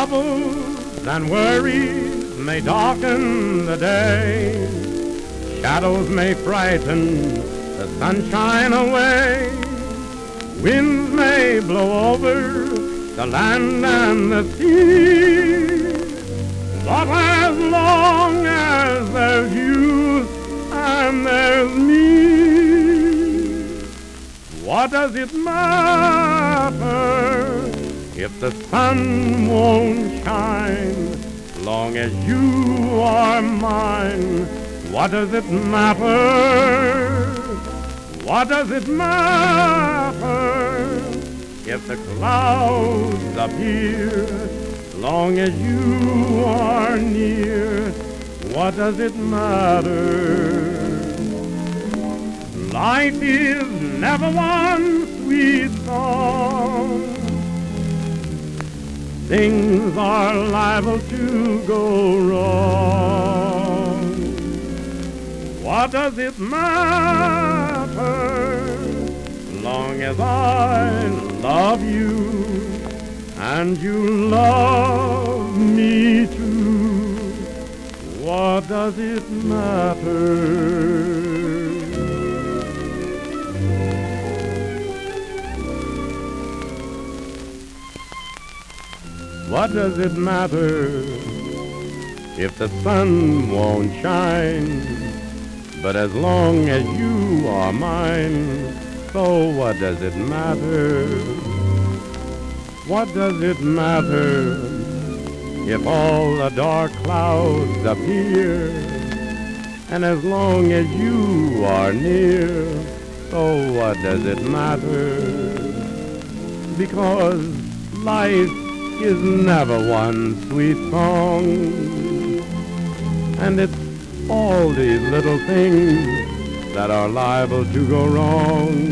Troubles and worries may darken the day. Shadows may frighten the sunshine away. Winds may blow over the land and the sea. But as long as there's you and there's me, what does it matter if the sun won't shine? Long as you are mine, what does it matter? What does it matter if the clouds appear? Long as you are near, what does it matter? Life is never one sweet song. Things are liable to go wrong. What does it matter? Long as I love you and you love me too, what does it matter? What does it matter if the sun won't shine? But as long as you are mine, so what does it matter? What does it matter if all the dark clouds appear? And as long as you are near, so what does it matter? Because life is never one sweet song, and it's all these little things that are liable to go wrong.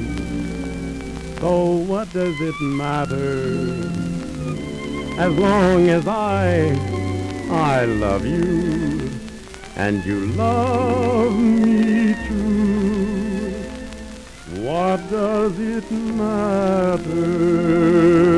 So what does it matter? As long as I love you and you love me too, what does it matter?